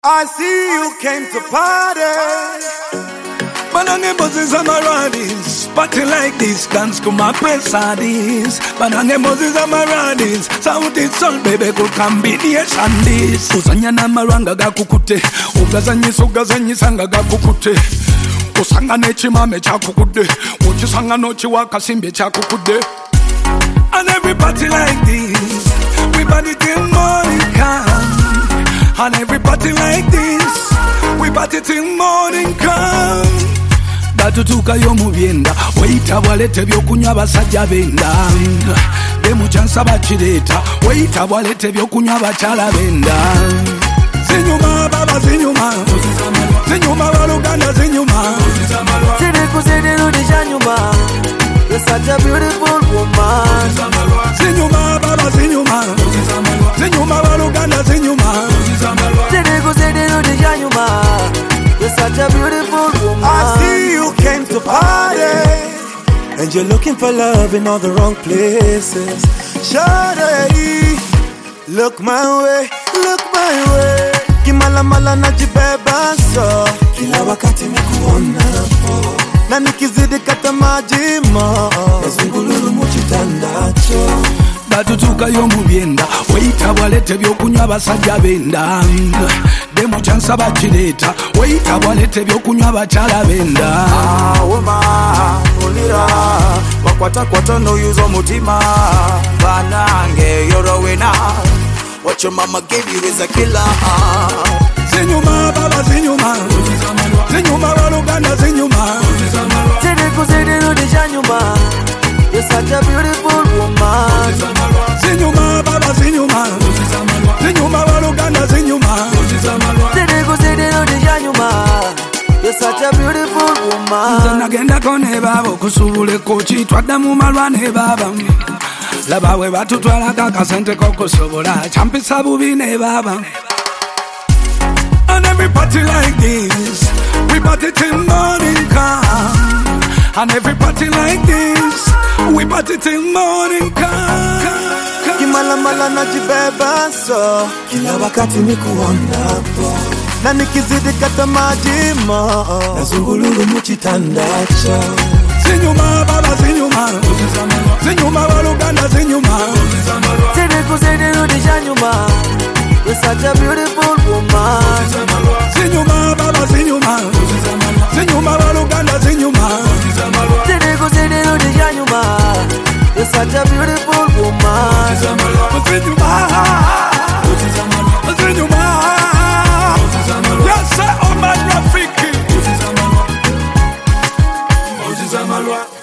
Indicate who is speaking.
Speaker 1: I see you came to party.
Speaker 2: Banange Moses Amaradis, party like this, dance to my pesadis. Banange Moses Amaradis, sound it soul baby good combination this. Usanya na maranga gakukute, ugazanyi sanga gakukute. Usanga nechimame chakukude, uchisanga nochi wakasimbe chakukude. And every party like this, we party till morning come. And every party like this, we party till morning come. Batutuka yo mubyenda, waita walete byokunywa basajja benda. Demu chansa bachireta, waita walete byokunywa bakyala benda. Zinyuma baba zinyuma, zinyuma baluganda zinyuma.
Speaker 3: Ziri kuzidi janyuma, you're such a beautiful woman.
Speaker 2: Zinyuma baba zinyuma, zinyuma baluganda zinyuma.
Speaker 3: Ziri kuzidi janyuma, you're such a beautiful woman.
Speaker 1: I see you came to party, and you're looking for love in all the wrong places. Shawty, look my way, look my way. Kimala mala najibeba so, kila wakati nikuona po. Na nikizidi kata majima, nazungululu muchitandacho.
Speaker 2: Batutuka yo mubyenda, waita walete byokunywa basajja benda. Demu chansa bachireta, waita walete byokunywa bakyala benda.
Speaker 4: Woma, ulira, wakwata no yuzo mutima. Banange, you're a winner. What your mama gave you is a killer.
Speaker 2: Zinyuma baba zinyuma, zinyuma baluganda zinyuma.
Speaker 3: Ziri kuzidi janyuma, you're such a beautiful woman.
Speaker 2: Zinyuma baba zinyuma, zinyuma baluganda zinyuma.
Speaker 3: Ziri kuzidi janyuma, you're such a beautiful woman.
Speaker 2: Zanagenda kone babo kusubule kochi twada mu malwane baba. Laba we batutwala kakasente kokusobola champisa bubi ne baba. And every party like this, we party till morning come. And every party like this, we party till morning come.
Speaker 1: Kimala mala najibeba so, kila wakati nikuona po. Na nikizidi kata majima, nazungululu muchitandacho.
Speaker 2: Zinyuma baba zinyuma, zinyuma baluganda zinyuma.
Speaker 3: Ziri kuzidi janyuma, you're such a beautiful woman.
Speaker 2: Zinyuma baba zinyuma, zinyuma baluganda zinyuma.
Speaker 3: Ziri kuzidi janyuma, you're such a beautiful woman.
Speaker 2: Zinyuma, zinyuma. Yes sir, oh my Rafiki. Moses Amalwa.